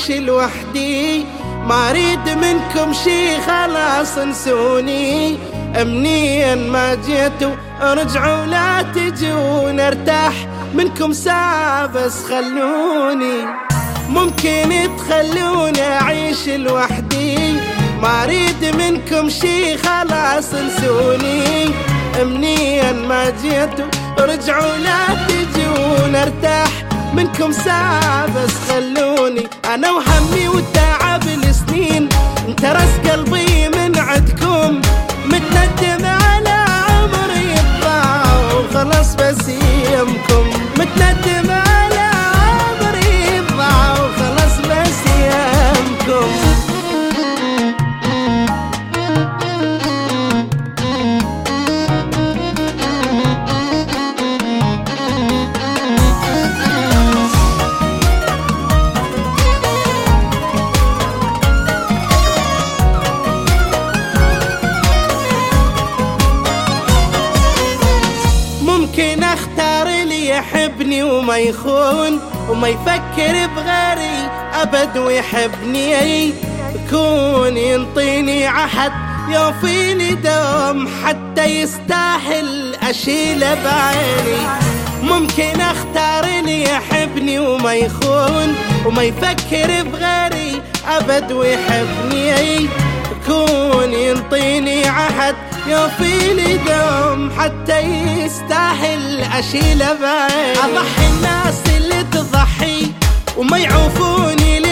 أعيش لوحدي، ما أريد منكم شي خلاص انسوني. أمنيا ما جيتوا ارجعوا لا تجون، ارتاح منكم ساعة بس خلوني. ممكن تخلوني أعيش لوحدي، ما أريد منكم شي خلاص انسوني. أمنيا ما جيتوا ارجعوا لا تجون، ارتاح منكم ساعة بس خلوني. أنا وهمي والتعب السنين انترس قلبي من عدكم، متندم على عمري يضاع وخلص بس يمكم. متندم على عمري يضاع وخلص بس يمكم. ممكن اختار اللي يحبني وما يخون، وما يفكر بغيري ابد ويحبني. يكون ينطيني عهد يوفيني دوم، حتى يستاهل اشيله بعيني. ممكن اختار اللي يحبني وما يخون، وما يفكر بغيري ابد ويحبني. يكون ينطيني عهد يوفيني دوم، حتى يستاهل اشيله بعيني. اضحي الناس اللي تضحي وما يعوفوني